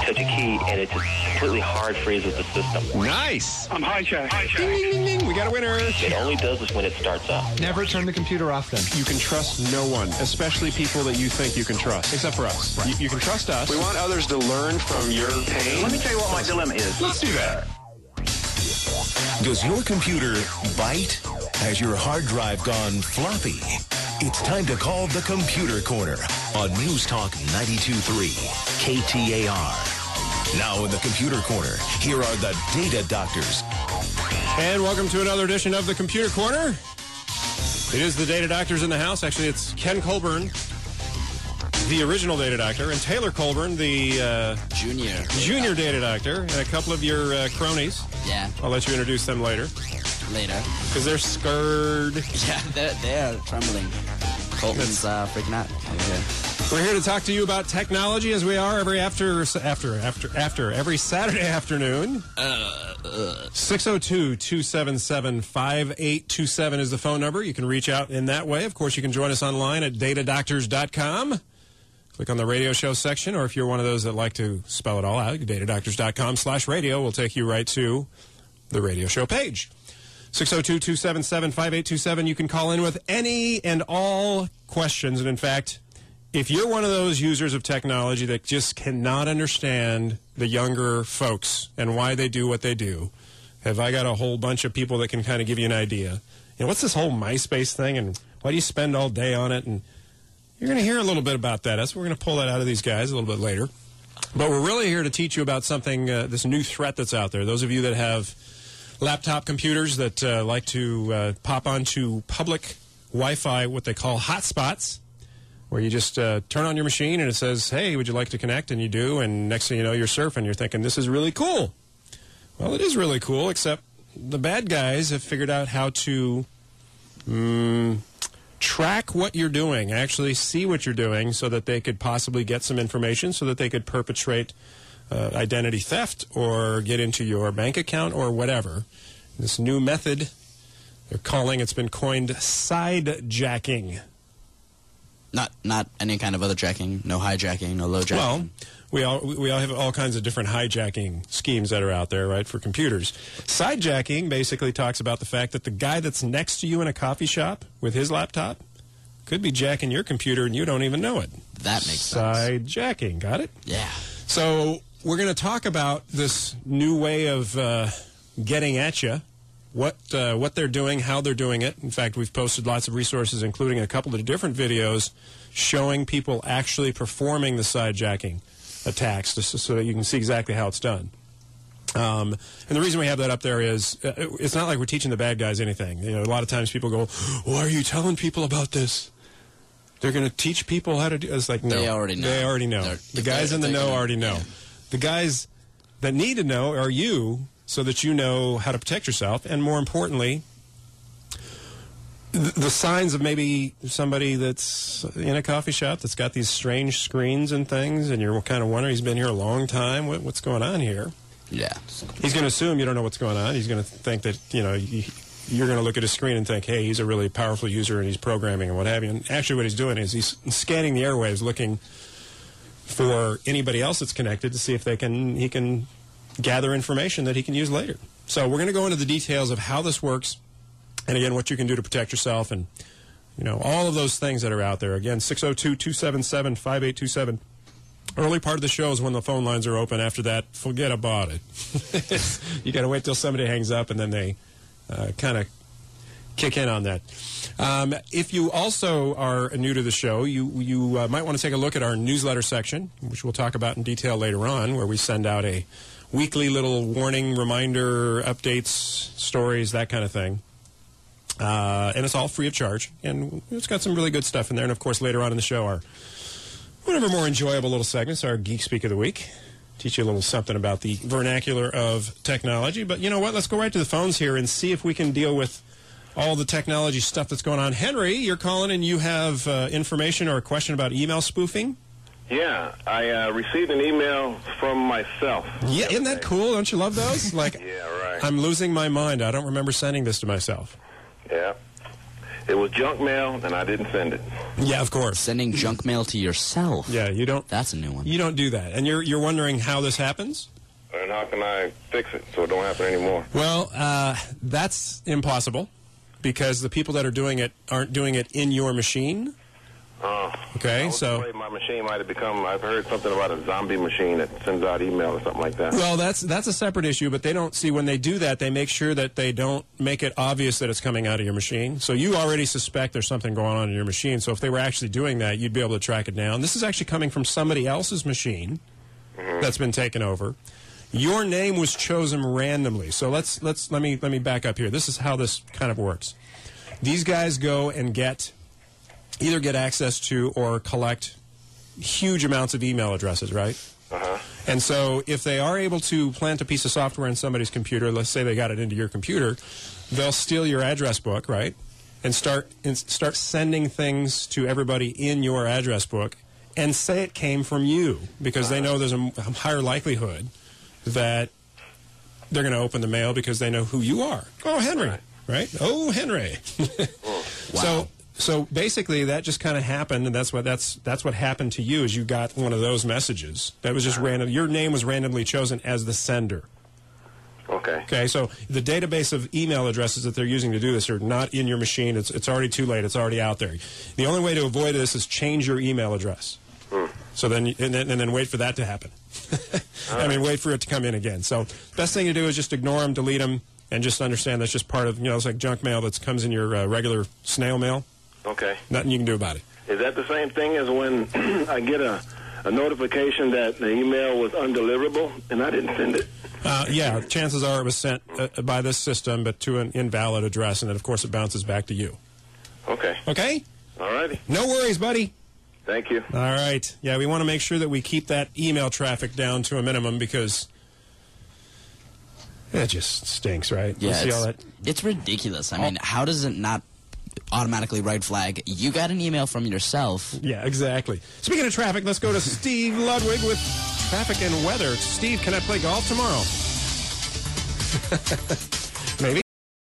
such a key, and it just completely hard freezes the system. Nice. I'm hijacked. Ding, ding, ding, ding. We got a winner. It only does this when it starts up. Never turn the computer off then. You can trust no one, especially people that you think you can trust, except for us. Right. You can trust us. We want others to learn from your pain. Let me tell you what my dilemma is. Let's do that. Does your computer bite? Has your hard drive gone floppy? It's time to call the Computer Corner on News Talk 92.3 KTAR. Now in the Computer Corner, here are the Data Doctors. And welcome to another edition of the Computer Corner. It is the Data Doctors in the house. Actually, it's Ken Colburn, the original Data Doctor, and Taylor Colburn, the junior Data Doctor, and a couple of your cronies. Yeah. I'll let you introduce them later. Because they're scared. Yeah, they're trembling. Colton's freaking out. We're here to talk to you about technology, as we are every every Saturday afternoon. 602-277-5827 is the phone number. You can reach out in that way. Of course, you can join us online at datadoctors.com. Click on the radio show section, or if you're one of those that like to spell it all out, datadoctors.com/radio will take you right to the radio show page. 602-277-5827. You can call in with any and all questions. And in fact, if you're one of those users of technology that just cannot understand the younger folks and why they do what they do, have I got a whole bunch of people that can kind of give you an idea. You know, what's this whole MySpace thing, and why do you spend all day on it? And you're going to hear a little bit about that. We're going to pull that out of these guys a little bit later. But we're really here to teach you about something, this new threat that's out there. Those of you that have laptop computers that like to pop onto public Wi-Fi, what they call hotspots, where you just turn on your machine and it says, hey, would you like to connect? And you do, and next thing you know, you're surfing. You're thinking, this is really cool. Well, it is really cool, except the bad guys have figured out how to track what you're doing, actually see what you're doing, so that they could possibly get some information, so that they could perpetrate identity theft or get into your bank account or whatever. This new method, they're calling, it's been coined sidejacking. Not any kind of other jacking, no hijacking, no low jacking. Well, we all have all kinds of different hijacking schemes that are out there, right, for computers. Sidejacking basically talks about the fact that the guy that's next to you in a coffee shop with his laptop could be jacking your computer and you don't even know it. That makes sense. Sidejacking, got it? Yeah. So we're going to talk about this new way of getting at you, what they're doing, how they're doing it. In fact, we've posted lots of resources, including a couple of different videos showing people actually performing the sidejacking attacks, so that you can see exactly how it's done. And the reason we have that up there is it's not like we're teaching the bad guys anything. You know, a lot of times people go, why are you telling people about this? They're going to teach people how to do it. It's like, no. They already know. They already know. The guys in the know already know. Yeah. The guys that need to know are you, so that you know how to protect yourself, and more importantly, the signs of maybe somebody that's in a coffee shop that's got these strange screens and things, and you're kind of wondering, he's been here a long time, what's going on here? Yeah. He's going to assume you don't know what's going on. He's going to think that, you know, you're going to look at his screen and think, hey, he's a really powerful user and he's programming and what have you. And actually what he's doing is he's scanning the airwaves, looking for anybody else that's connected to see if he can gather information that he can use later. So we're going to go into the details of how this works, and again, what you can do to protect yourself, and you know, all of those things that are out there. Again, 602-277-5827. Early part of the show is when the phone lines are open. After that, forget about it. You got to wait till somebody hangs up, and then they kind of kick in on that. If you also are new to the show, you might want to take a look at our newsletter section, which we'll talk about in detail later on, where we send out a weekly little warning, reminder, updates, stories, that kind of thing. And it's all free of charge. And it's got some really good stuff in there. And, of course, later on in the show, our one of our more enjoyable little segments, our Geek Speak of the Week. Teach you a little something about the vernacular of technology. But you know what? Let's go right to the phones here and see if we can deal with all the technology stuff that's going on. Henry, you're calling and you have information or a question about email spoofing? Yeah, I received an email from myself. Yeah, isn't that cool? Don't you love those? Like, yeah, right. I'm losing my mind. I don't remember sending this to myself. Yeah. It was junk mail, and I didn't send it. Yeah, of course. Sending junk mail to yourself. Yeah, you don't. That's a new one. You don't do that. And you're wondering how this happens? And how can I fix it so it don't happen anymore? Well, that's impossible because the people that are doing it aren't doing it in your machine. Okay, I was so afraid my machine might have become. I've heard something about a zombie machine that sends out email or something like that. well, that's a separate issue. But they don't see when they do that. They make sure that they don't make it obvious that it's coming out of your machine. So you already suspect there's something going on in your machine. So if they were actually doing that, you'd be able to track it down. This is actually coming from somebody else's machine that's been taken over. Your name was chosen randomly. So let me back up here. This is how this kind of works. These guys go and either get access to or collect huge amounts of email addresses, right? And so if they are able to plant a piece of software in somebody's computer, let's say they got it into your computer, they'll steal your address book, right? And start sending things to everybody in your address book and say it came from you because they know there's a higher likelihood that they're going to open the mail because they know who you are. Oh, Henry, right? Oh, Henry. Wow. So basically, that just kind of happened, and that's what happened to you. Is you got one of those messages that was just random. Your name was randomly chosen as the sender. Okay. Okay. So the database of email addresses that they're using to do this are not in your machine. It's already too late. It's already out there. The only way to avoid this is change your email address. So then and then wait for that to happen. I mean, wait for it to come in again. So best thing to do is just ignore them, delete them, and just understand that's just part of it's like junk mail that comes in your regular snail mail. Okay. Nothing you can do about it. Is that the same thing as when I get a notification that the email was undeliverable and I didn't send it? Yeah, chances are it was sent by this system, but to an invalid address, and then, of course, it bounces back to you. Okay. Okay? All righty. No worries, buddy. Thank you. All right. Yeah, we want to make sure that we keep that email traffic down to a minimum because it just stinks, right? Yeah, it's ridiculous. I mean, how does it not automatically red flag? You got an email from yourself. Yeah, exactly. Speaking of traffic, let's go to Steve Ludwig with traffic and weather. Steve, can I play golf tomorrow? Maybe.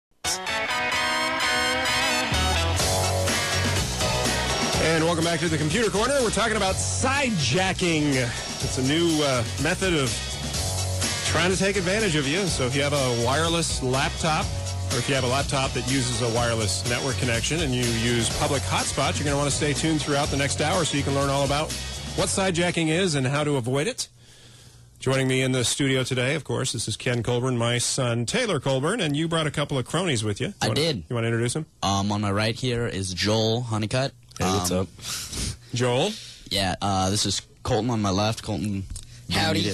And welcome back to the Computer Corner. We're talking about sidejacking. It's a new method of trying to take advantage of you. So if you have a wireless laptop, or if you have a laptop that uses a wireless network connection and you use public hotspots, you're going to want to stay tuned throughout the next hour so you can learn all about what sidejacking is and how to avoid it. Joining me in the studio today, of course, this is Ken Colburn, my son Taylor Colburn, and you brought a couple of cronies with you. I did. You want to introduce them? On my right here is Joel Honeycutt. Hey, what's up? Joel? Yeah, this is Colton on my left. Colton. Howdy.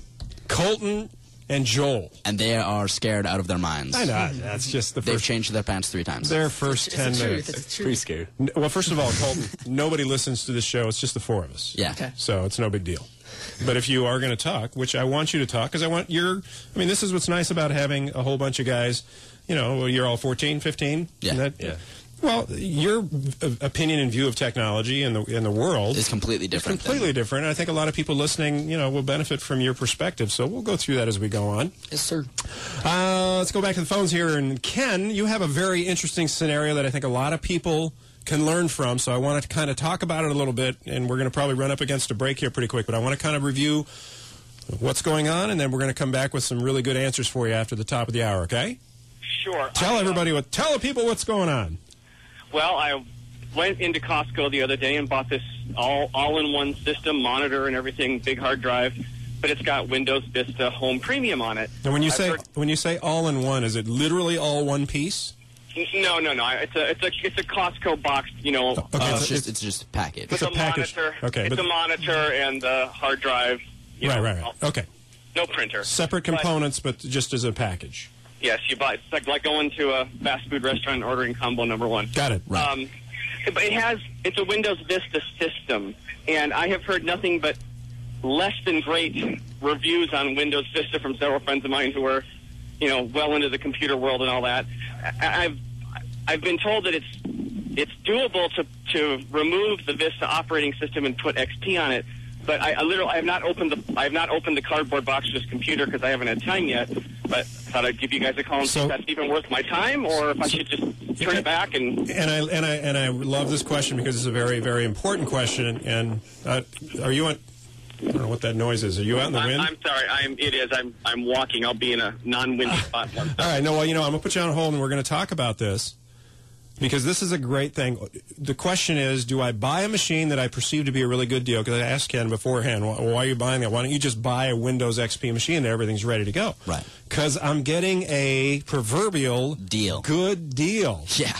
Colton and Joel. And they are scared out of their minds. I know. That's just the They've first. changed their pants 3 times. Their first 10 minutes. It's pretty scared. Well, first of all, Colton, nobody listens to this show. It's just the 4 of us. Yeah. Okay. So it's no big deal. But if you are going to talk, which I want you to talk, because this is what's nice about having a whole bunch of guys, you're all 14, 15. Yeah. Yeah. Well, your opinion and view of technology in the world It's completely different. It's completely different. I think a lot of people listening, will benefit from your perspective. So we'll go through that as we go on. Yes, sir. Let's go back to the phones here. And Ken, you have a very interesting scenario that I think a lot of people can learn from. So I want to kind of talk about it a little bit. And we're going to probably run up against a break here pretty quick. But I want to kind of review what's going on. And then we're going to come back with some really good answers for you after the top of the hour, okay? Sure. Tell the people what's going on. Well, I went into Costco the other day and bought this all-in-one system, monitor and everything, big hard drive, but it's got Windows Vista Home Premium on it. And when you say all-in-one, is it literally all one piece? No. It's a Costco box. Okay, it's just a package. With a a package. monitor. Okay, It's a monitor and the hard drive. Right. Okay. No printer. Separate components, but just as a package. Yes, you buy. It's like going to a fast food restaurant and ordering combo number 1. Got it. Right. But it's a Windows Vista system, and I have heard nothing but less than great reviews on Windows Vista from several friends of mine who are, well into the computer world and all that. I've been told that it's doable to remove the Vista operating system and put XP on it, but I have not opened the cardboard box of this computer because I haven't had time yet. But I thought I'd give you guys a call and see if that's even worth my time, or if I should just turn it back. And I love this question because it's a very, very important question. And are you on? I don't know what that noise is. Are you out in the wind? I'm sorry. I'm walking. I'll be in a non-windy spot. All right. No. Well, I'm going to put you on hold, and we're going to talk about this because this is a great thing. The question is, do I buy a machine that I perceive to be a really good deal? Because I asked Ken beforehand, why are you buying that? Why don't you just buy a Windows XP machine and everything's ready to go? Right. Because I'm getting a proverbial good deal. Yeah.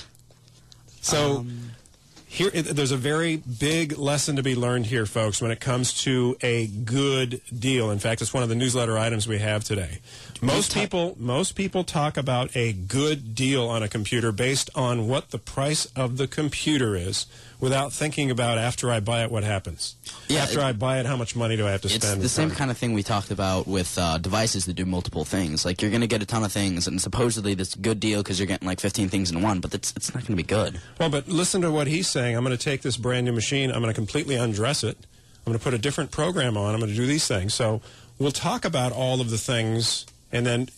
So. There's a very big lesson to be learned here, folks, when it comes to a good deal. In fact, it's one of the newsletter items we have today. Most people talk about a good deal on a computer based on what the price of the computer is, without thinking about after I buy it, what happens. Yeah, after I buy it, how much money do I have to spend? It's the same kind of thing we talked about with devices that do multiple things. Like, you're going to get a ton of things, and supposedly this good deal because you're getting like 15 things in one, but it's not going to be good. Well, but listen to what he's saying. I'm going to take this brand new machine. I'm going to completely undress it. I'm going to put a different program on. I'm going to do these things. So we'll talk about all of the things, and then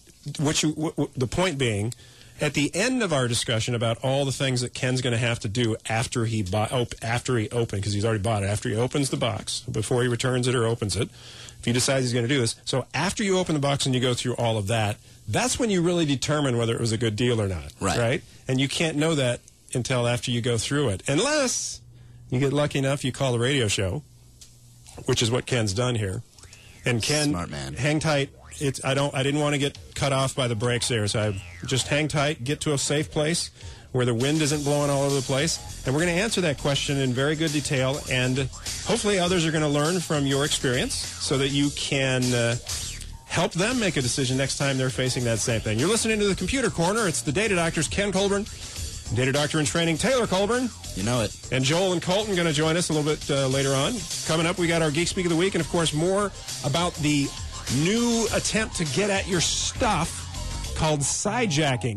the point being, at the end of our discussion about all the things that Ken's going to have to do after he opens, because he's already bought it, after he opens the box, before he returns it or opens it, if he decides he's going to do this. So after you open the box and you go through all of that, that's when you really determine whether it was a good deal or not. Right? And you can't know that until after you go through it, unless you get lucky enough you call the radio show, which is what Ken's done here. And Ken, smart man. Hang tight. I didn't want to get cut off by the brakes there, so I just hang tight, get to a safe place where the wind isn't blowing all over the place, and we're going to answer that question in very good detail, and hopefully others are going to learn from your experience so that you can help them make a decision next time they're facing that same thing. You're listening to the Computer Corner. It's the Data Doctors, Ken Colburn, Data Doctor in Training, Taylor Colburn. You know it. And Joel and Colton going to join us a little bit later on. Coming up, we got our Geek Speak of the Week, and of course more about the new attempt to get at your stuff called sidejacking,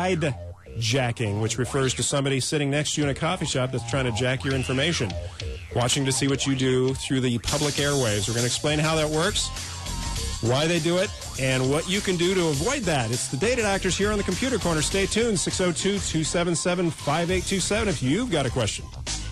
which refers to somebody sitting next to you in a coffee shop that's trying to jack your information, watching to see what you do through the public airwaves. We're going to explain how that works, why they do it, and what you can do to avoid that. It's the Data Doctors here on the Computer Corner. Stay tuned, 602-277-5827 if you've got a question.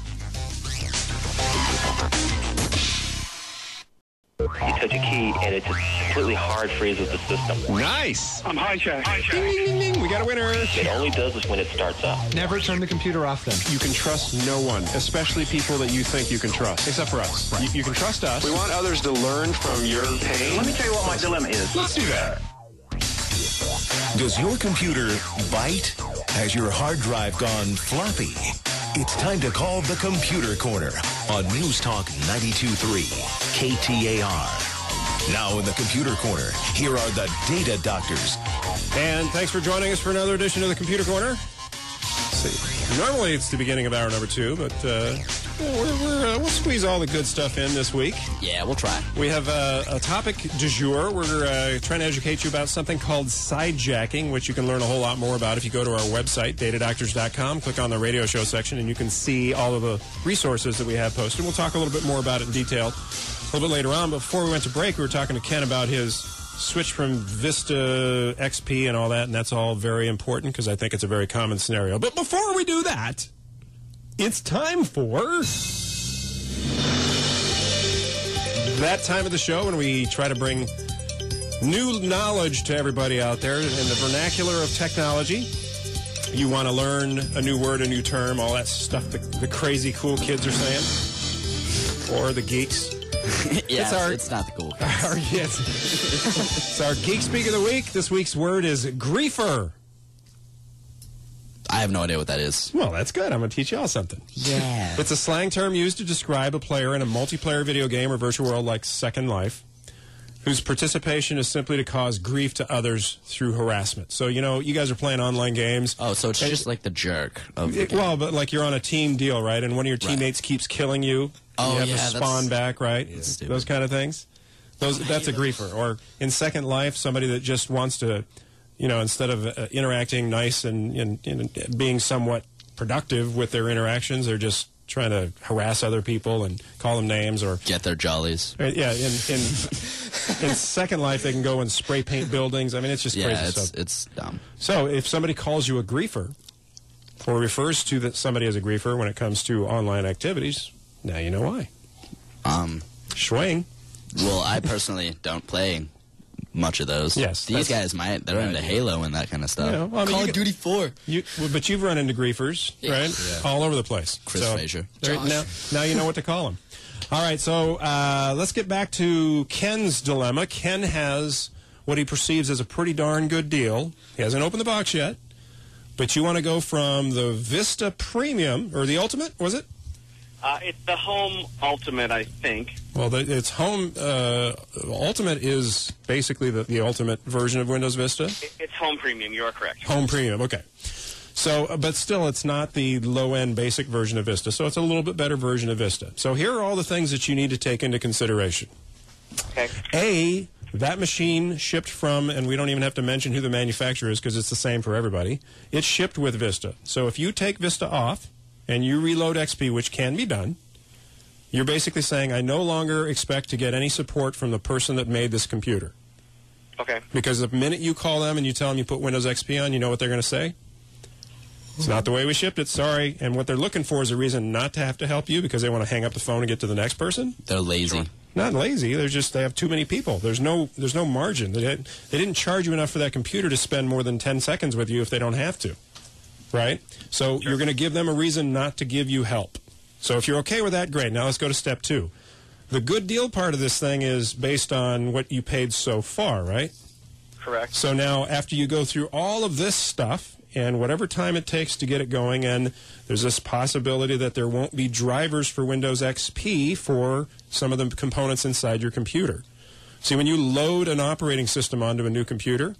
You touch a key, and it just completely hard freezes the system. Nice. I'm hijacked. Ding, ding, ding, ding. We got a winner. It only does this when it starts up. Never turn the computer off then. You can trust no one, especially people that you think you can trust, except for us. Right. You can trust us. We want others to learn from your pain. Let me tell you what my dilemma is. Let's do that. Does your computer bite? Has your hard drive gone floppy? It's time to call the Computer Corner on News Talk 92.3 KTAR. Now in the Computer Corner, here are the Data Doctors. And thanks for joining us for another edition of the Computer Corner. Let's see. Normally it's the beginning of hour number 2, but we'll squeeze all the good stuff in this week. Yeah, we'll try. We have a topic du jour. We're trying to educate you about something called sidejacking, which you can learn a whole lot more about if you go to our website, datadoctors.com, click on the radio show section, and you can see all of the resources that we have posted. We'll talk a little bit more about it in detail a little bit later on. But before we went to break, we were talking to Ken about his switch from Vista XP and all that, and that's all very important because I think it's a very common scenario. But before we do that, it's time for that time of the show when we try to bring new knowledge to everybody out there in the vernacular of technology. You want to learn a new word, a new term, all that stuff the crazy cool kids are saying, or the geeks. Yeah, it's not the cool kids. It's our Geek Speak of the Week. This week's word is griefer. I have no idea what that is. Well, that's good. I'm going to teach you all something. Yeah. It's a slang term used to describe a player in a multiplayer video game or virtual world like Second Life, whose participation is simply to cause grief to others through harassment. So, you guys are playing online games. Oh, so it's just like the jerk of the game. Well, but like you're on a team deal, right? And one of your teammates keets killing you. Oh, you have yeah, to spawn back, right? Those kind of things. That's a griefer. Or in Second Life, somebody that just wants to, instead of interacting nice and being somewhat productive with their interactions, they're just trying to harass other people and call them names or Get their jollies. yeah. In Second Life, they can go and spray paint buildings. I mean, it's just crazy Yeah, stuff. it's dumb. So if somebody calls you a griefer or refers to somebody as a griefer when it comes to online activities, now you know why. Swing. Well, I personally don't play much of those. Yes, These guys might. They're into Halo and that kind of stuff. Yeah, well, I mean, Call you of Duty 4. But you've run into griefers, right? All over the place. Chris Frazier. Now you know what to call them. All right, so let's get back to Ken's dilemma. Ken has what he perceives as a pretty darn good deal. He hasn't opened the box yet, but you want to go from the Vista Premium, or the Ultimate, was it? It's the Home Ultimate, I think. Well, it's Home Ultimate is basically the ultimate version of Windows Vista. It's Home Premium. You are correct. Home Premium, okay. So, but still, it's not the low-end basic version of Vista, so it's a little bit better version of Vista. So here are all the things that you need to take into consideration. Okay. A, that machine shipped from, and we don't even have to mention who the manufacturer is because it's the same for everybody, it's shipped with Vista. So if you take Vista off and you reload XP, which can be done, you're basically saying, I no longer expect to get any support from the person that made this computer. Okay. Because the minute you call them and you tell them you put Windows XP on, you know what they're going to say? It's not the way we shipped it, sorry. And what they're looking for is a reason not to have to help you because they want to hang up the phone and get to the next person. They're lazy. Sure. Not lazy. They have too many people. There's no margin. They didn't charge you enough for that computer to spend more than 10 seconds with you if they don't have to. Right? So you're going to give them a reason not to give you help. So if you're okay with that, great. Now let's go to step 2. The good deal part of this thing is based on what you paid so far, right? Correct. So now after you go through all of this stuff and whatever time it takes to get it going, and there's this possibility that there won't be drivers for Windows XP for some of the components inside your computer. See, when you load an operating system onto a new computer,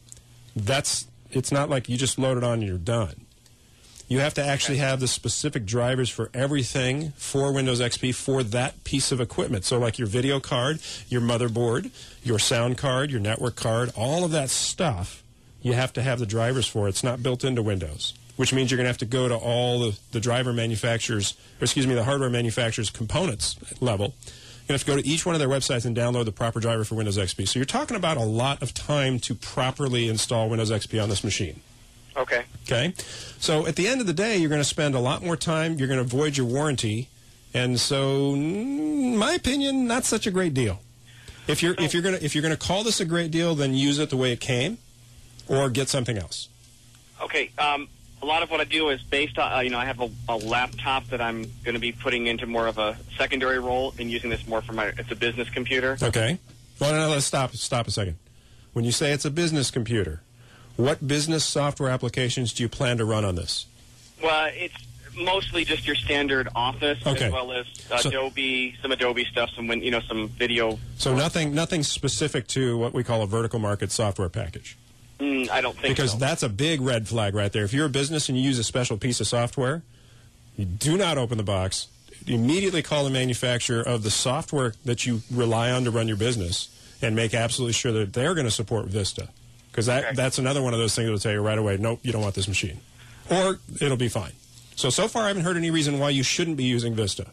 it's not like you just load it on and you're done. You have to actually have the specific drivers for everything for Windows XP for that piece of equipment. So like your video card, your motherboard, your sound card, your network card, all of that stuff, you have to have the drivers for. It's not built into Windows, which means you're going to have to go to all the driver manufacturers, the hardware manufacturers' components level. You're going to have to go to each one of their websites and download the proper driver for Windows XP. So you're talking about a lot of time to properly install Windows XP on this machine. Okay. Okay? So at the end of the day, you're going to spend a lot more time. You're going to avoid your warranty. And so, in my opinion, not such a great deal. If you're going to call this a great deal, then use it the way it came or get something else. Okay. A lot of what I do is based on, I have a laptop that I'm going to be putting into more of a secondary role and using this more for it's a business computer. Okay. Well, no, let's stop a second. When you say it's a business computer, what business software applications do you plan to run on this? Well, it's mostly just your standard Office, Okay. as well as Adobe, some Adobe stuff, some video. So nothing specific to what we call a vertical market software package. I don't think Because so. that's a big red flag right there. If you're a business and you use a special piece of software, you do not open the box. You immediately call the manufacturer of the software that you rely on to run your business and make absolutely sure that they're going to support Vista. Because that's another one of those things that will tell you right away, nope, you don't want this machine. Or it'll be fine. So far I haven't heard any reason why you shouldn't be using Vista.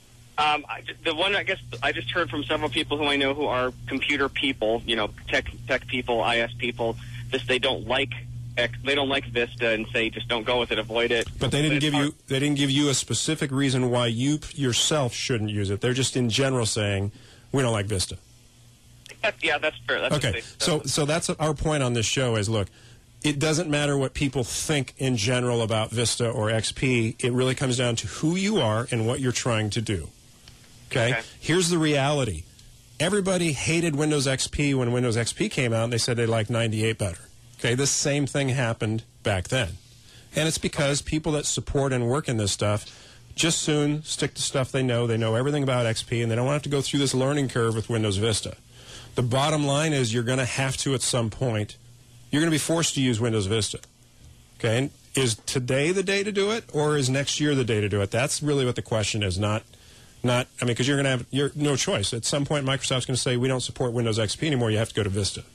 The one, I guess, I just heard from several people who I know who are computer people, tech people, IS people, just they don't like Vista and say just don't go with it, avoid it. But they didn't give you a specific reason why you yourself shouldn't use it. They're just in general saying we don't like Vista. Yeah, that's fair. That's Okay, so that's our point on this show is, look, it doesn't matter what people think in general about Vista or XP. It really comes down to who you are and what you're trying to do. Okay? Here's the reality. Everybody hated Windows XP when Windows XP came out, and they said they liked 98 better. Okay, this same thing happened back then. And it's because people that support and work in this stuff just soon stick to stuff they know. They know everything about XP, and they don't want to have to go through this learning curve with Windows Vista. The bottom line is you're going to have to, at some point, you're going to be forced to use Windows Vista. Okay? And is today the day to do it, or is next year the day to do it? That's really what the question is, because you're going to have no choice. At some point, Microsoft's going to say, we don't support Windows XP anymore. You have to go to Vista.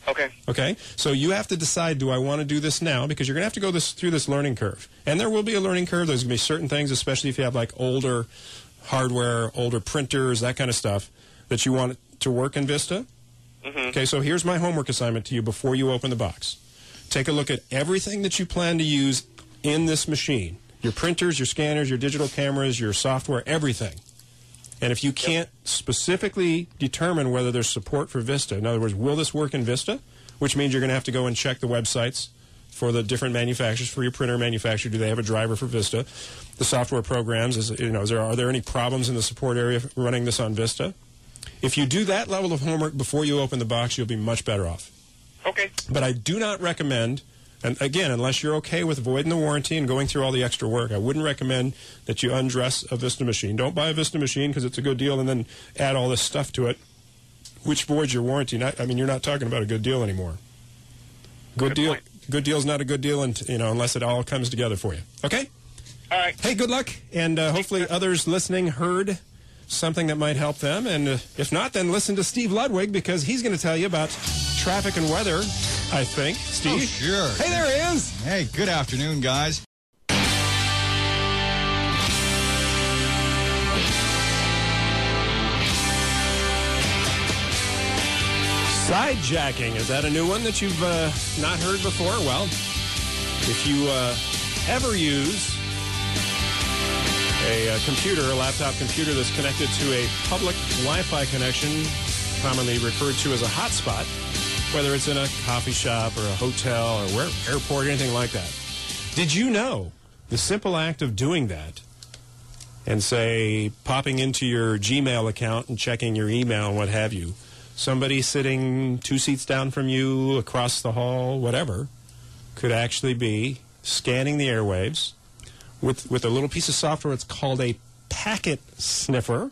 Okay. Okay? So you have to decide, do I want to do this now? Because you're going to have to go through this learning curve. And there will be a learning curve. There's going to be certain things, especially if you have like older hardware, older printers, that kind of stuff, that you want to work in Vista. Okay, so here's my homework assignment to you before you open the box. Take a look at everything that you plan to use in this machine. Your printers, your scanners, your digital cameras, your software, everything. And if you can't specifically determine whether there's support for Vista, in other words, will this work in Vista? Which means you're going to have to go and check the websites for the different manufacturers, for your printer manufacturer. Do they have a driver for Vista? The software programs, are there any problems in the support area running this on Vista? If you do that level of homework before you open the box, you'll be much better off. Okay. But I do not recommend, and again, unless you're okay with voiding the warranty and going through all the extra work, I wouldn't recommend that you undress a Vista machine. Don't buy a Vista machine because it's a good deal and then add all this stuff to it, which voids your warranty. You're not talking about a good deal anymore. Good deal. Point. Good deal is not a good deal, unless it all comes together for you. Okay. All right. Hey, good luck, and hopefully others listening heard something that might help them. And if not, then listen to Steve Ludwig, because he's going to tell you about traffic and weather, I think. Steve? Oh, sure. Hey, there he is. Hey, good afternoon, guys. Sidejacking. Is that a new one that you've not heard before? Well, if you ever use a computer, a laptop computer that's connected to a public Wi-Fi connection, commonly referred to as a hotspot, whether it's in a coffee shop or a hotel or airport or anything like that. Did you know the simple act of doing that and, say, popping into your Gmail account and checking your email and what have you, somebody sitting 2 seats down from you, across the hall, whatever, could actually be scanning the airwaves with a little piece of software. It's called a packet sniffer.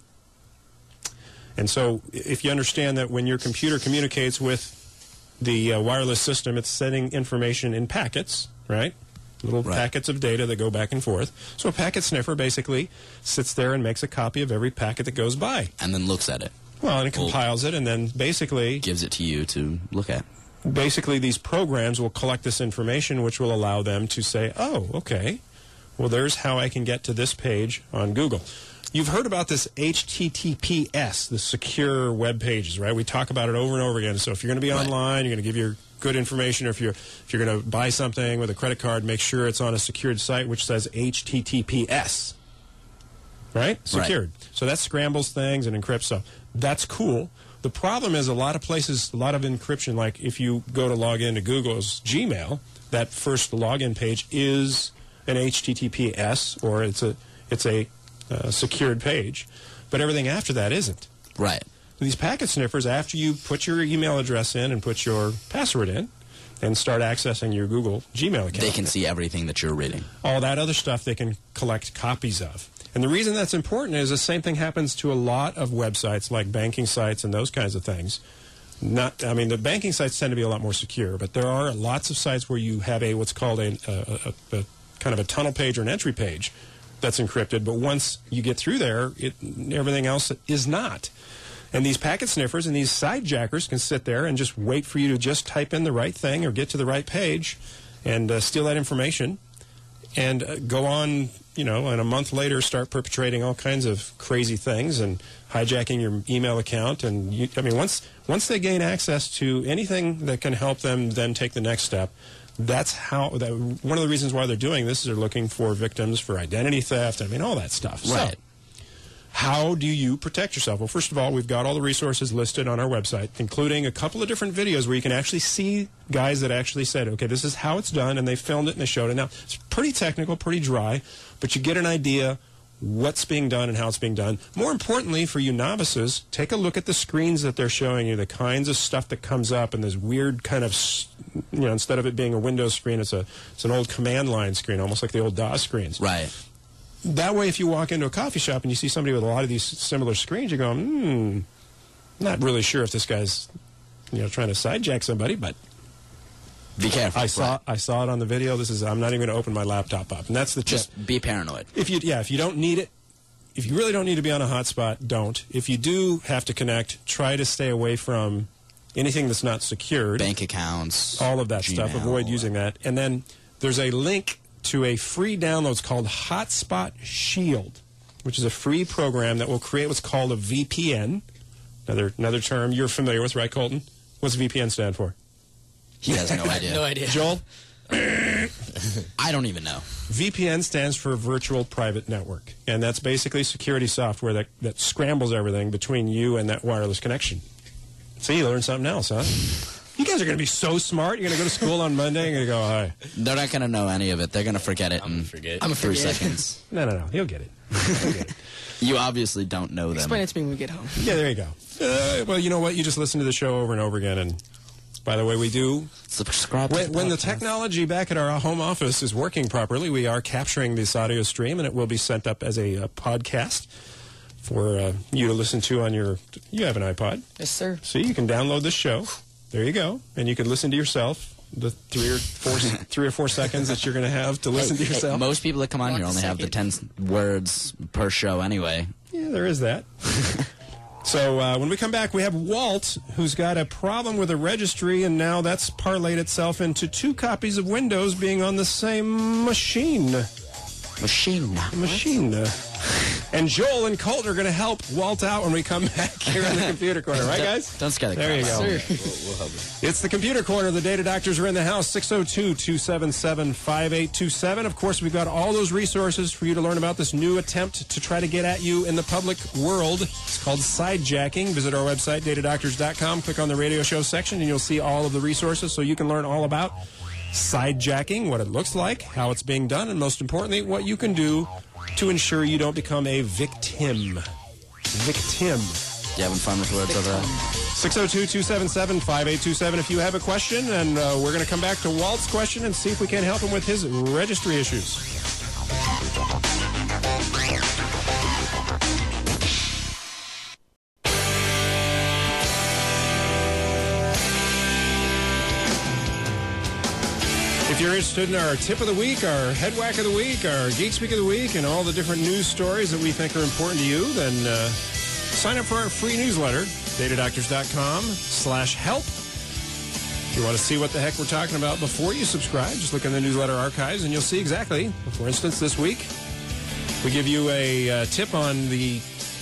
And so if you understand that when your computer communicates with the wireless system, it's sending information in packets, right? Little packets of data that go back and forth. So a packet sniffer basically sits there and makes a copy of every packet that goes by. And then looks at it. Well, and it compiles it, and then basically gives it to you to look at. Basically, these programs will collect this information, which will allow them to say, oh, okay, well, there's how I can get to this page on Google. You've heard about this HTTPS, the secure web pages, right? We talk about it over and over again. So if you're going to be online, you're going to give your good information, or if you're going to buy something with a credit card, make sure it's on a secured site which says HTTPS, right? Secured. Right. So that scrambles things and encrypts stuff. That's cool. The problem is a lot of places, a lot of encryption, like if you go to log into Google's Gmail, that first login page is an HTTPS, or it's a secured page, but everything after that isn't. Right. These packet sniffers, after you put your email address in and put your password in and start accessing your Google Gmail account, they can see everything that you're reading. All that other stuff they can collect copies of. And the reason that's important is the same thing happens to a lot of websites, like banking sites and those kinds of things. The banking sites tend to be a lot more secure, but there are lots of sites where you have what's called a kind of a tunnel page or an entry page that's encrypted, but once you get through there, everything else is not. And these packet sniffers and these sidejackers can sit there and just wait for you to just type in the right thing or get to the right page and steal that information and go on, and a month later start perpetrating all kinds of crazy things and hijacking your email account. And once they gain access to anything that can help them then take the next step, that's how. One of the reasons why they're doing this is they're looking for victims for identity theft. All that stuff. Right. So, how do you protect yourself? Well, first of all, we've got all the resources listed on our website, including a couple of different videos where you can actually see guys that actually said, okay, this is how it's done, and they filmed it and they showed it. Now, it's pretty technical, pretty dry, but you get an idea what's being done and how it's being done. More importantly, for you novices, take a look at the screens that they're showing you, the kinds of stuff that comes up, and this weird kind of, instead of it being a Windows screen, it's an old command line screen, almost like the old DOS screens. Right. That way, if you walk into a coffee shop and you see somebody with a lot of these similar screens, you're going, not really sure if this guy's, trying to sidejack somebody, but be careful. I saw it on the video. I'm not even going to open my laptop up, and that's the tip. Just be paranoid. If you don't need it, if you really don't need to be on a hotspot, don't. If you do have to connect, try to stay away from anything that's not secured. Bank accounts. All of that stuff. Gmail, Avoid using that. And then there's a link to a free download. It's called Hotspot Shield, which is a free program that will create what's called a VPN. Another term you're familiar with, right, Colton? What's VPN stand for? He has no idea. No idea. Joel? I don't even know. VPN stands for Virtual Private Network, and that's basically security software that scrambles everything between you and that wireless connection. See, you learned something else, huh? You guys are going to be so smart. You're going to go to school on Monday and you're going to go, hi. They're not going to know any of it. They're going to forget it in 3 seconds. No. He'll get it. He'll get it. You obviously don't know them. Explain it to me when we get home. Yeah, there you go. Well, you know what? You just listen to the show over and over again. And by the way, we do. Subscribe to When the technology back at our home office is working properly, we are capturing this audio stream, and it will be sent up as a podcast for you to listen to on your. You have an iPod. Yes, sir. See, you can download this show. There you go, and you can listen to yourself. The 3 or 4 seconds that you're going to have to listen to yourself. Most people that come on here only have the 10 words per show anyway. Yeah, there is that. So when we come back, we have Walt, who's got a problem with a registry, and now that's parlayed itself into 2 copies of Windows being on the same machine. Machine. And Joel and Colt are going to help Walt out when we come back here in the Computer Corner. Right, guys? Don't scare the There you crap go. out. Sir. We'll help you. It's the Computer Corner. The Data Doctors are in the house. 602-277-5827. Of course, we've got all those resources for you to learn about this new attempt to try to get at you in the public world. It's called sidejacking. Visit our website, datadoctors.com. Click on the radio show section, and you'll see all of the resources so you can learn all about sidejacking, what it looks like, how it's being done, and most importantly, what you can do to ensure you don't become a victim. Victim. You having fun with words over there? 602-277-5827 if you have a question, and we're going to come back to Walt's question and see if we can help him with his registry issues. If you're interested in our tip of the week, our head whack of the week, our geek speak of the week, and all the different news stories that we think are important to you, then sign up for our free newsletter, datadoctors.com/help. If you want to see what the heck we're talking about before you subscribe, just look in the newsletter archives and you'll see exactly. For instance, this week, we give you a tip on the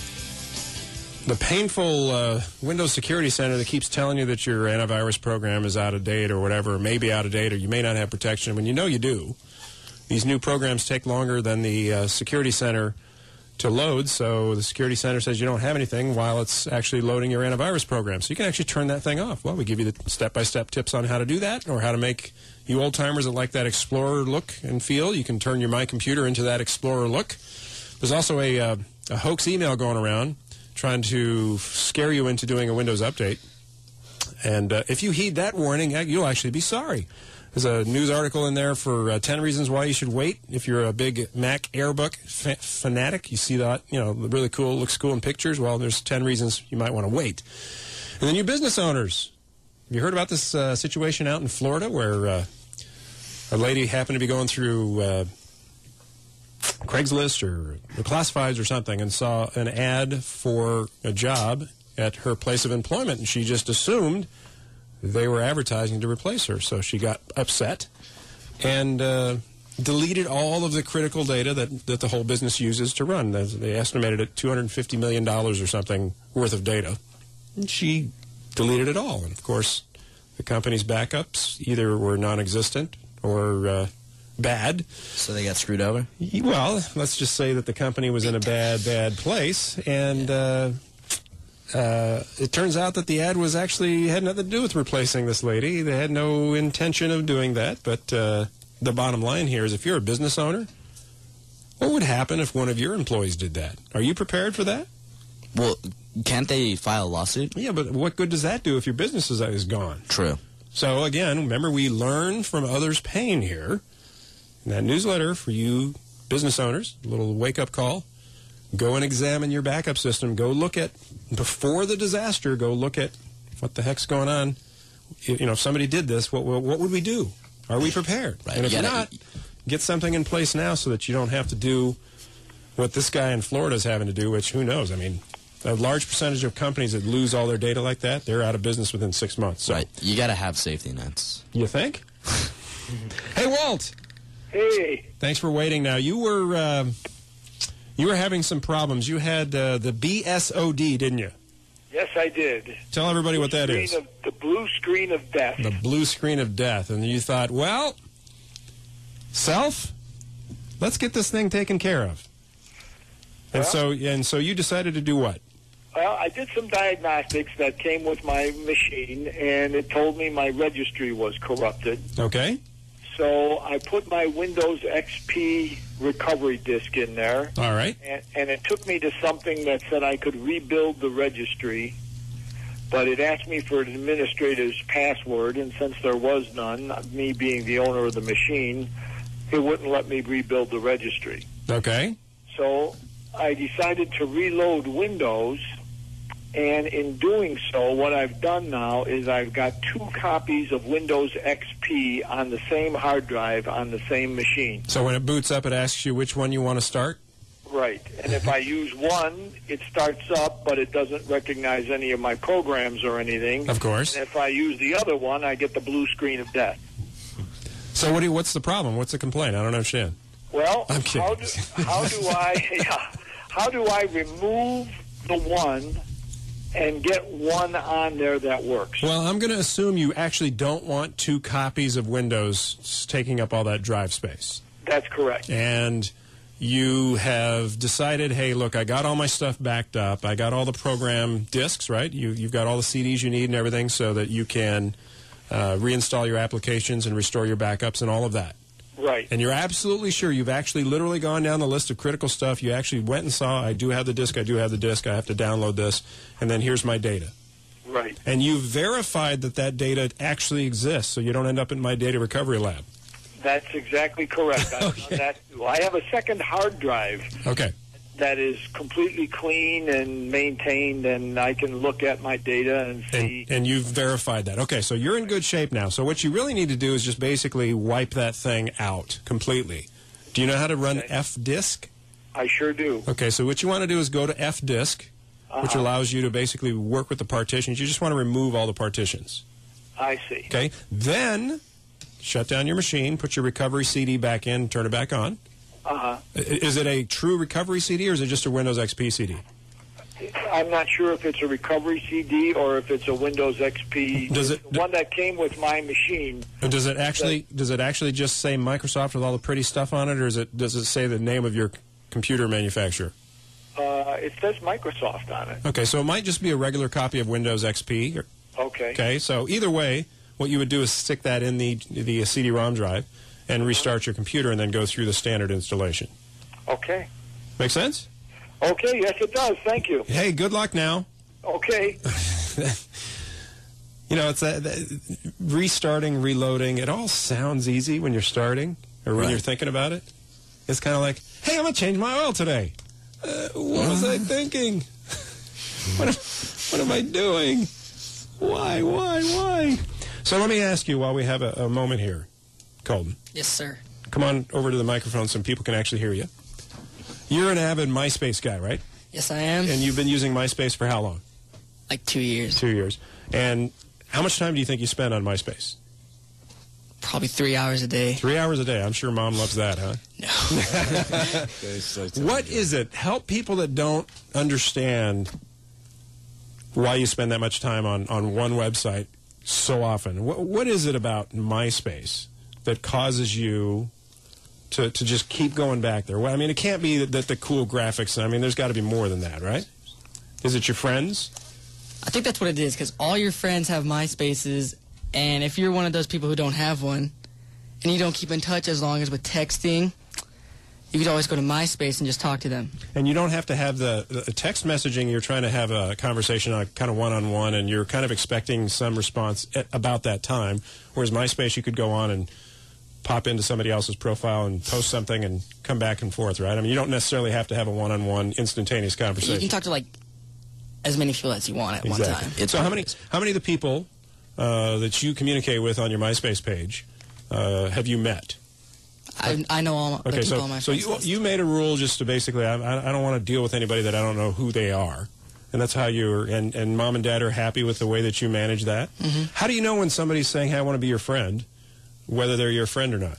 painful Windows Security Center that keeps telling you that your antivirus program is out of date or whatever, may be out of date, or you may not have protection when you know you do. These new programs take longer than the Security Center to load, so the Security Center says you don't have anything while it's actually loading your antivirus program. So you can actually turn that thing off. Well, we give you the step-by-step tips on how to do that, or how to make you old-timers that like that Explorer look and feel. You can turn your My Computer into that Explorer look. There's also a hoax email going around trying to scare you into doing a Windows update. And if you heed that warning, you'll actually be sorry. There's a news article in there for 10 reasons why you should wait. If you're a big Mac Airbook fanatic, you see that, really cool, looks cool in pictures. Well, there's 10 reasons you might want to wait. And then you business owners. Have you heard about this situation out in Florida where a lady happened to be going through Craigslist or the classifieds or something and saw an ad for a job at her place of employment, and she just assumed they were advertising to replace her. So she got upset and deleted all of the critical data that the whole business uses to run. They estimated at $250 million or something worth of data. And she deleted it all. And, of course, the company's backups either were non-existent or bad. So they got screwed over? Well, let's just say that the company was in a bad place, and it turns out that the ad was actually had nothing to do with replacing this lady. They had no intention of doing that, but the bottom line here is if you're a business owner, what would happen if one of your employees did that? Are you prepared for that? Well, can't they file a lawsuit? Yeah, but what good does that do if your business is gone? True. So, again, remember, we learn from others' pain here. In that newsletter for you business owners, a little wake-up call, go and examine your backup system. Go look at, before the disaster, go look at what the heck's going on. If somebody did this, what would we do? Are we prepared? Right. And if not, get something in place now so that you don't have to do what this guy in Florida is having to do, which, who knows? I mean, a large percentage of companies that lose all their data like that, they're out of business within 6 months. So. Right. You got to have safety nets. You think? Hey, Walt. Hey. Thanks for waiting. Now you were having some problems. You had the BSOD, didn't you? Yes, I did. Tell everybody what that is. The blue screen of death. The blue screen of death. And you thought, well, self, let's get this thing taken care of. And so you decided to do what? Well, I did some diagnostics that came with my machine, and it told me my registry was corrupted. Okay. So I put my Windows XP recovery disk in there. All right. And it took me to something that said I could rebuild the registry, but it asked me for an administrator's password, and since there was none, me being the owner of the machine, it wouldn't let me rebuild the registry. Okay. So I decided to reload Windows, and in doing so, what I've done now is I've got 2 copies of Windows XP on the same hard drive on the same machine. So when it boots up, it asks you which one you want to start? Right. And if I use one, it starts up, but it doesn't recognize any of my programs or anything. Of course. And if I use the other one, I get the blue screen of death. So what's the problem? What's the complaint? I don't understand. Well, I'm kidding. how do I remove the one and get one on there that works? Well, I'm going to assume you actually don't want 2 copies of Windows taking up all that drive space. That's correct. And you have decided, hey, look, I got all my stuff backed up. I got all the program disks, right? You've got all the CDs you need and everything so that you can reinstall your applications and restore your backups and all of that. Right. And you're absolutely sure you've actually literally gone down the list of critical stuff. You actually went and saw, I do have the disk, I have to download this, and then here's my data. Right. And you've verified that data actually exists, so you don't end up in my data recovery lab. That's exactly correct. I've done that too. I have a second hard drive. Okay. That is completely clean and maintained, and I can look at my data and see. And you've verified that. Okay, so you're in good shape now. So what you really need to do is just basically wipe that thing out completely. Do you know how to run fdisk? I sure do. Okay, so what you want to do is go to fdisk, which allows you to basically work with the partitions. You just want to remove all the partitions. I see. Okay, then shut down your machine, put your recovery CD back in, turn it back on. Is it a true recovery CD or is it just a Windows XP CD? I'm not sure if it's a recovery CD or if it's a Windows XP. One that came with my machine. And does it actually just say Microsoft with all the pretty stuff on it, or does it say the name of your computer manufacturer? It says Microsoft on it. Okay, so it might just be a regular copy of Windows XP. Okay. Okay, so either way, what you would do is stick that in the CD-ROM drive and restart your computer and then go through the standard installation. Okay. Make sense? Okay, yes it does. Thank you. Hey, good luck now. Okay. You know, it's restarting, reloading. It all sounds easy when you're starting or when you're thinking about it. It's kind of like, hey, I'm going to change my oil today. What was I thinking? What am I doing? Why? So let me ask you while we have a moment here, Colton. Yes, sir. Come on over to the microphone so people can actually hear you. You're an avid MySpace guy, right? Yes, I am. And you've been using MySpace for how long? Like 2 years. 2 years. And how much time do you think you spend on MySpace? Probably 3 hours a day. 3 hours a day. I'm sure Mom loves that, huh? No. What is it? Help people that don't understand why you spend that much time on one website so often. What is it about MySpace that causes you to just keep going back there? Well, I mean, it can't be that the cool graphics. I mean, there's got to be more than that, right? Is it your friends? I think that's what it is, because all your friends have MySpaces, and if you're one of those people who don't have one, and you don't keep in touch as long as with texting, you could always go to MySpace and just talk to them. And you don't have to have the text messaging. You're trying to have a conversation on kind of one-on-one, and you're kind of expecting some response about that time. Whereas MySpace, you could go on and pop into somebody else's profile and post something and come back and forth, right? I mean, you don't necessarily have to have a one-on-one instantaneous conversation. You can talk to, like, as many people as you want at one time. So how many of the people that you communicate with on your MySpace page have you met? I know all the people on my so you made a rule just to basically, I don't want to deal with anybody that I don't know who they are. And that's how you're, and mom and dad are happy with the way that you manage that. How do you know when somebody's saying, hey, I want to be your friend, whether they're your friend or not?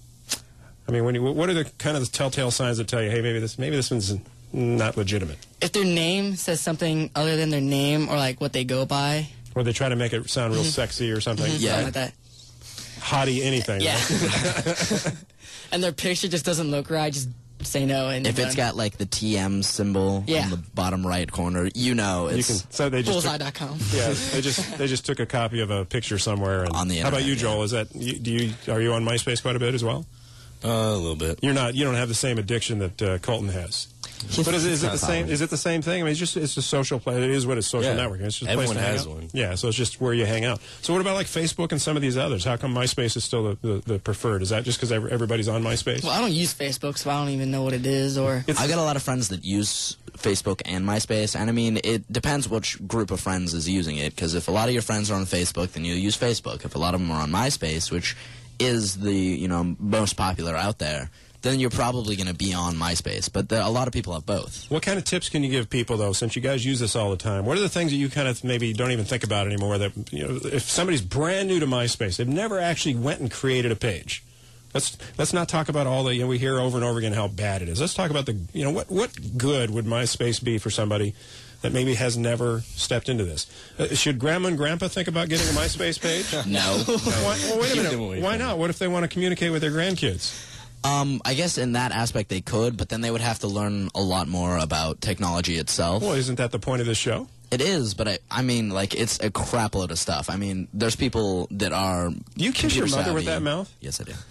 I mean, what are the kind of the telltale signs that tell you, hey, maybe this one's not legitimate? If their name says something other than their name or like what they go by. Or they try to make it sound real sexy or something. Something like that. Hottie anything. Yeah. Right? And their picture just doesn't look right, just say no. And if it's got like the TM symbol on the bottom right corner, you know it's so they just bullseye.com. Yeah, they just took a copy of a picture somewhere. And on the internet. How about you, Joel? Yeah. Is that are you on MySpace quite a bit as well? A little bit. You're not. You don't have the same addiction that Colton has. But is it the same? Is it the same thing? I mean, it's a social play. It is what it's social networking. It's just a place everyone to hang has out. one. Yeah, so it's just where you hang out. So what about like Facebook and some of these others? How come MySpace is still the preferred? Is that just because everybody's on MySpace? Well, I don't use Facebook, so I don't even know what it is. Or I got a lot of friends that use Facebook and MySpace, and I mean, it depends which group of friends is using it. Because if a lot of your friends are on Facebook, then you use Facebook. If a lot of them are on MySpace, which is the most popular out there, then you're probably going to be on MySpace. But a lot of people have both. What kind of tips can you give people, though, since you guys use this all the time? What are the things that you kind of maybe don't even think about anymore that, if somebody's brand new to MySpace, they've never actually went and created a page. Let's not talk about all the, we hear over and over again how bad it is. Let's talk about what good would MySpace be for somebody that maybe has never stepped into this? Should Grandma and Grandpa think about getting a MySpace page? No. Well, wait a minute. Why not? What if they want to communicate with their grandkids? I guess in that aspect they could, but then they would have to learn a lot more about technology itself. Well, isn't that the point of this show? It is, but I mean, like, it's a crap load of stuff. I mean, there's people that are You kiss your mother savvy. with that mouth? Yes, I do.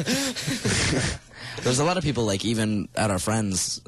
There's a lot of people, like, even at our friends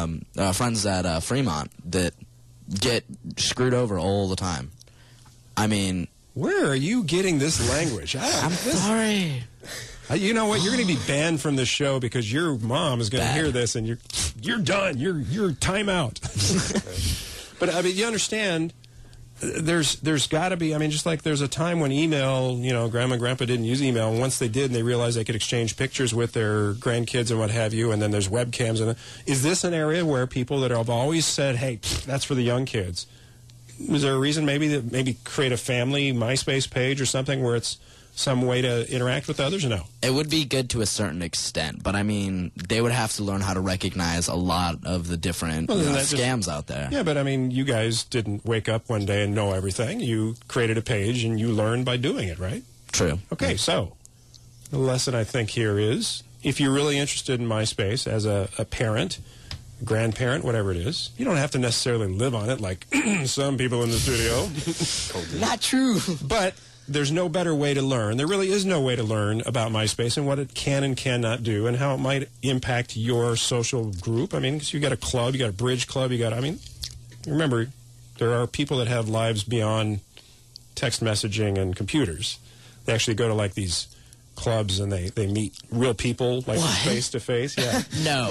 at Fremont that get screwed over all the time. I mean... Where are you getting this language? I'm sorry. You know what? You're going to be banned from this show because your mom is going to hear this, and you're done. You're time out. But I mean, you understand? There's got to be. I mean, just like there's a time when email. Grandma and Grandpa didn't use email, and once they did, and they realized they could exchange pictures with their grandkids and what have you. And then there's webcams. And is this an area where people that have always said, "Hey, that's for the young kids"? Is there a reason maybe create a family MySpace page or something where it's some way to interact with others, or no? It would be good to a certain extent, but I mean, they would have to learn how to recognize a lot of the different scams out there. Yeah, but I mean, you guys didn't wake up one day and know everything. You created a page and you learned by doing it, right? True. Okay, so the lesson I think here is, if you're really interested in MySpace as a parent, grandparent, whatever it is, you don't have to necessarily live on it like some people in the studio. Not true. But there's no better way to learn. There really is no way to learn about MySpace and what it can and cannot do and how it might impact your social group. I mean, because you got a club, you got a bridge club, remember, there are people that have lives beyond text messaging and computers. They actually go to like these clubs and they meet real people like face to face. Yeah. No.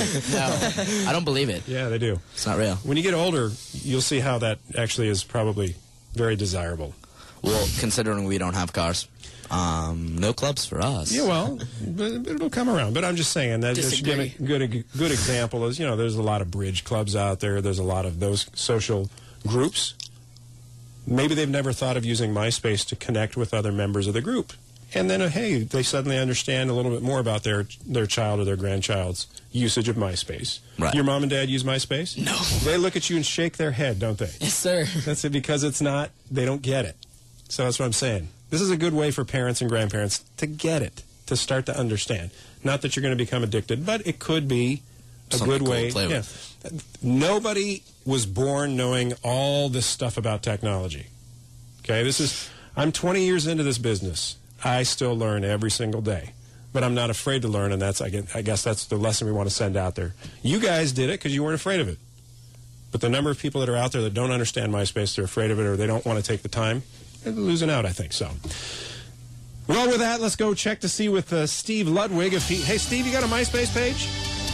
I don't believe it. Yeah, they do. It's not real. When you get older, you'll see how that actually is probably very desirable. Well, considering we don't have cars, no clubs for us. Yeah, well, but it'll come around. But I'm just saying that just a good example is, there's a lot of bridge clubs out there. There's a lot of those social groups. Maybe they've never thought of using MySpace to connect with other members of the group. And then, hey, they suddenly understand a little bit more about their child or their grandchild's usage of MySpace. Right. Your mom and dad use MySpace? No. They look at you and shake their head, don't they? Yes, sir. That's it, because they don't get it. So that's what I'm saying. This is a good way for parents and grandparents to get it, to start to understand. Not that you're going to become addicted, but it could be a Something good cool way. to play with. Nobody was born knowing all this stuff about technology. Okay, I'm 20 years into this business. I still learn every single day. But I'm not afraid to learn, and I guess that's the lesson we want to send out there. You guys did it because you weren't afraid of it. But the number of people that are out there that don't understand MySpace, they're afraid of it, or they don't want to take the time, they're losing out, I think. So, well, with that, let's go check to see with Steve Ludwig. Hey, Steve, you got a MySpace page?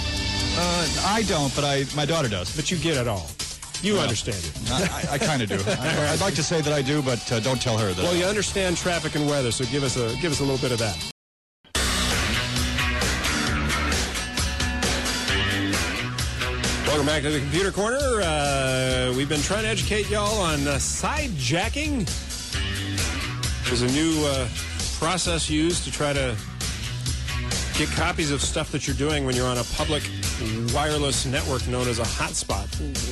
I don't, but my daughter does. But you get it all. You understand it. I kind of do. I'd like to say that I do, but don't tell her that. Well, you understand traffic and weather, so give us a little bit of that. Welcome back to the Computer Corner. We've been trying to educate y'all on sidejacking. There's a new process used to try to get copies of stuff that you're doing when you're on a public wireless network known as a hotspot.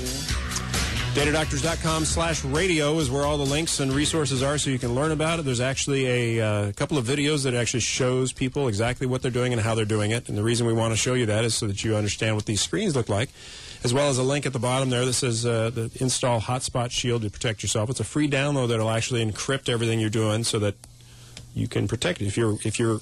Datadoctors.com/radio is where all the links and resources are so you can learn about it. There's actually a couple of videos that actually shows people exactly what they're doing and how they're doing it. And the reason we want to show you that is so that you understand what these screens look like, as well as a link at the bottom there that says the Install Hotspot Shield to protect yourself. It's a free download that will actually encrypt everything you're doing so that you can protect it. If you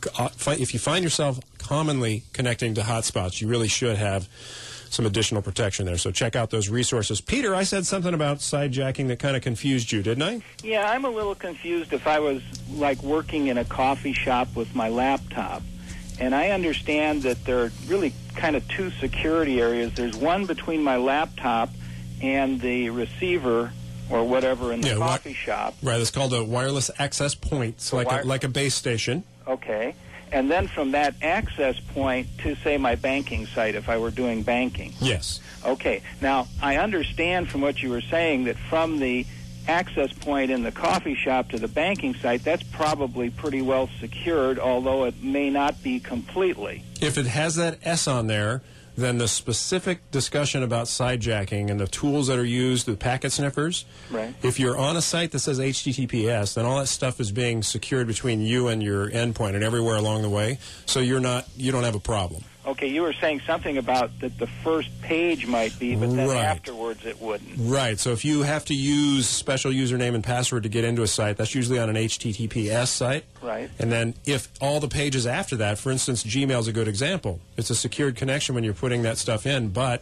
find yourself commonly connecting to hotspots, you really should have some additional protection there. So check out those resources. Peter, I said something about sidejacking that kind of confused you, didn't I? Yeah, I'm a little confused if I was like working in a coffee shop with my laptop. And I understand that there are really kind of two security areas. There's one between my laptop and the receiver or whatever in the coffee shop. Right, it's called a wireless access point. It's like a base station. Okay. And then from that access point to, say, my banking site, if I were doing banking. Yes. Okay. Now, I understand from what you were saying that from the access point in the coffee shop to the banking site, that's probably pretty well secured, although it may not be completely. If it has that S on there, then the specific discussion about sidejacking and the tools that are used, the packet sniffers, right. If you're on a site that says HTTPS, then all that stuff is being secured between you and your endpoint and everywhere along the way, so you don't have a problem. Okay, you were saying something about that the first page might be, but then afterwards it wouldn't. Right, so if you have to use special username and password to get into a site, that's usually on an HTTPS site. Right. And then if all the pages after that, for instance, Gmail's a good example. It's a secured connection when you're putting that stuff in, but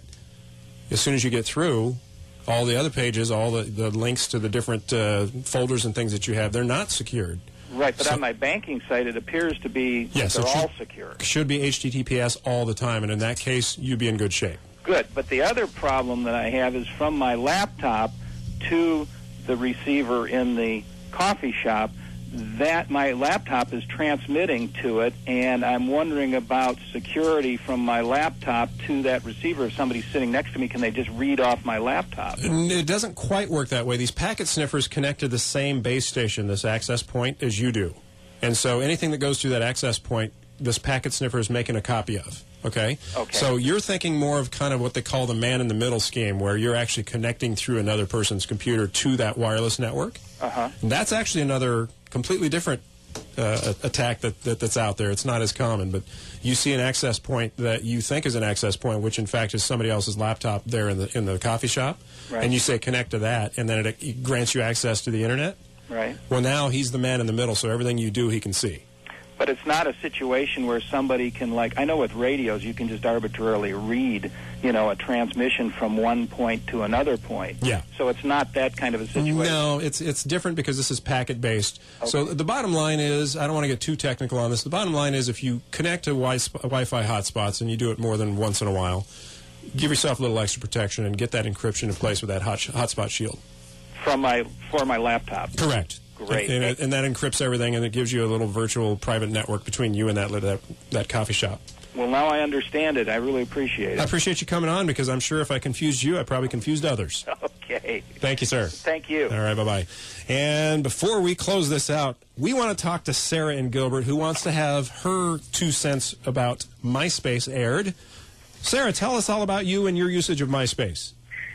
as soon as you get through, all the other pages, all the links to the different folders and things that you have, they're not secured. Right, but on my banking site, it appears to be they're all secure. Should be HTTPS all the time, and in that case, you'd be in good shape. Good, but the other problem that I have is from my laptop to the receiver in the coffee shop, that my laptop is transmitting to it, and I'm wondering about security from my laptop to that receiver. If somebody's sitting next to me, can they just read off my laptop? It doesn't quite work that way. These packet sniffers connect to the same base station, this access point, as you do. And so anything that goes through that access point, this packet sniffer is making a copy of. Okay? So you're thinking more of kind of what they call the man-in-the-middle scheme, where you're actually connecting through another person's computer to that wireless network. And that's actually another completely different attack that's out there. It's not as common, but you see an access point that you think is an access point, which in fact is somebody else's laptop there in the coffee shop, and you say connect to that, and then it grants you access to the internet. Right. Well, now he's the man in the middle, so everything you do, he can see. But it's not a situation where somebody can, like, I know with radios you can just arbitrarily read, a transmission from one point to another point. Yeah. So it's not that kind of a situation. No, it's different because this is packet-based. Okay. So the bottom line is, I don't want to get too technical on this, the bottom line is if you connect to Wi-Fi hotspots and you do it more than once in a while, give yourself a little extra protection and get that encryption in place with that hotspot shield. For my laptop. Correct. Great. And that encrypts everything, and it gives you a little virtual private network between you and that coffee shop. Well, now I understand it. I really appreciate it. I appreciate you coming on, because I'm sure if I confused you, I probably confused others. Okay. Thank you, sir. Thank you. All right, bye-bye. And before we close this out, we want to talk to Sarah in Gilbert, who wants to have her 2 cents about MySpace aired. Sarah, tell us all about you and your usage of MySpace.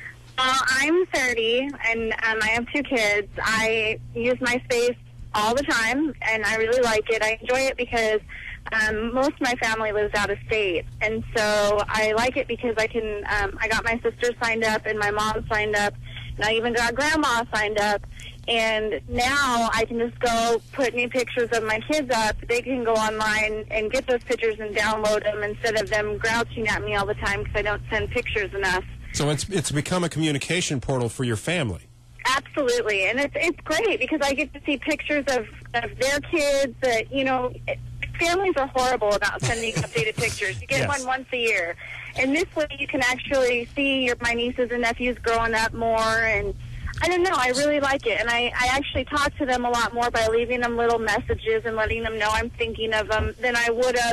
I'm 30, and I have 2 kids. I use MySpace all the time, and I really like it. I enjoy it because most of my family lives out of state, and so I like it because I can. I got my sister signed up, and my mom signed up, and I even got Grandma signed up. And now I can just go put new pictures of my kids up. They can go online and get those pictures and download them instead of them grouching at me all the time because I don't send pictures enough. So it's become a communication portal for your family. Absolutely, and it's great because I get to see pictures of their kids. That families are horrible about sending updated pictures. You get one once a year, and this way you can actually see my nieces and nephews growing up more. And I don't know, I really like it, and I actually talk to them a lot more by leaving them little messages and letting them know I'm thinking of them than I would have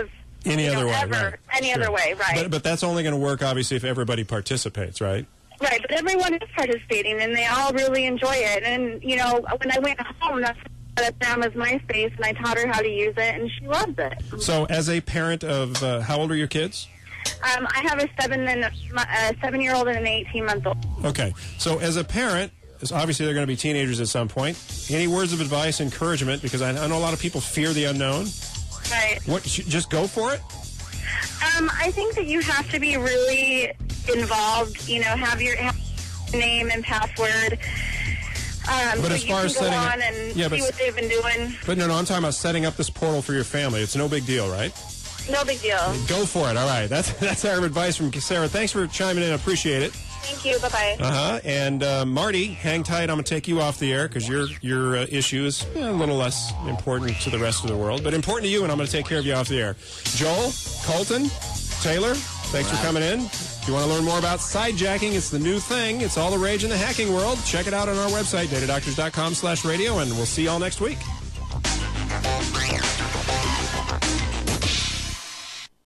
Any other way, ever, right. any Sure. other way, right? But that's only going to work, obviously, if everybody participates, right? Right, but everyone is participating, and they all really enjoy it. And, you know, when I went home, that's Grandma's MySpace, and I taught her how to use it, and she loves it. So as a parent of, how old are your kids? I have a 7-year-old and an 18-month-old. Okay. So as a parent, obviously they're going to be teenagers at some point. Any words of advice, encouragement? Because I know a lot of people fear the unknown. Right. Just go for it? I think that you have to be really involved, you know, have your name and password. But so as far as you can go setting on and see what they've been doing. But no, I'm talking about setting up this portal for your family. It's no big deal, right? No big deal. Go for it. All right. That's our advice from Sarah. Thanks for chiming in. I appreciate it. Thank you. Bye-bye. And Marty, hang tight. I'm going to take you off the air because your issue is a little less important to the rest of the world, but important to you, and I'm going to take care of you off the air. Joel, Colton, Taylor, thanks for coming in. If you want to learn more about sidejacking, it's the new thing. It's all the rage in the hacking world. Check it out on our website, datadoctors.com/radio, and we'll see you all next week.